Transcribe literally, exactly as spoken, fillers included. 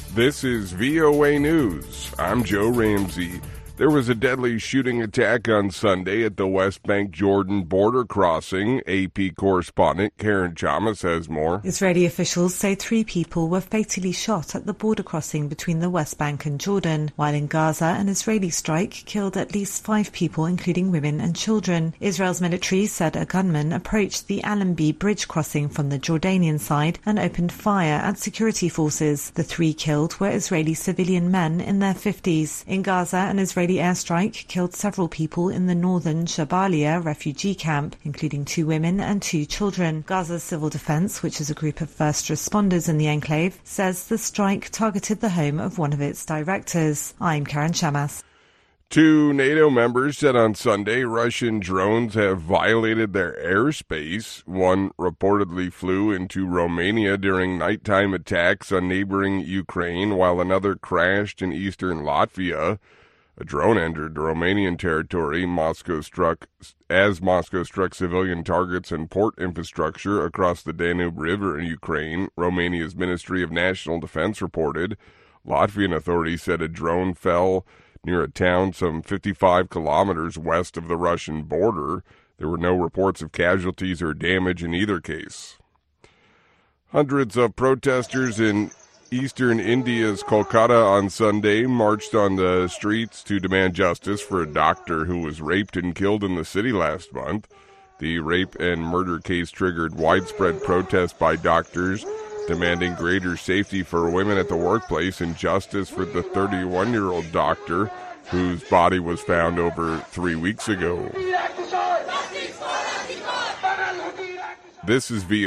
This is V O A News. I'm Joe Ramsey. There was a deadly shooting attack on Sunday at the West Bank Jordan border crossing. A P correspondent Karen Chamas has more. Israeli officials say three people were fatally shot at the border crossing between the West Bank and Jordan, while in Gaza an Israeli strike killed at least five people, including women and children. Israel's military said a gunman approached the Allenby bridge crossing from the Jordanian side and opened fire at security forces. The three killed were Israeli civilian men in their fifties. In Gaza, an Israeli airstrike killed several people in the northern Jabalia refugee camp, including two women and two children. Gaza's Civil Defense, which is a group of first responders in the enclave, says the strike targeted the home of one of its directors. I'm Karen Chamas. Two NATO members said on Sunday Russian drones have violated their airspace. One reportedly flew into Romania during nighttime attacks on neighboring Ukraine, while another crashed in eastern Latvia. A drone entered Romanian territory. Moscow struck as Moscow struck civilian targets and port infrastructure across the Danube River in Ukraine, Romania's Ministry of National Defense reported. Latvian authorities said a drone fell near a town some fifty-five kilometers west of the Russian border. There were no reports of casualties or damage in either case. Hundreds of protesters in Eastern India's Kolkata on Sunday marched on the streets to demand justice for a doctor who was raped and killed in the city last month. The rape and murder case triggered widespread protest by doctors demanding greater safety for women at the workplace and justice for the thirty-one-year-old doctor whose body was found over three weeks ago. This is V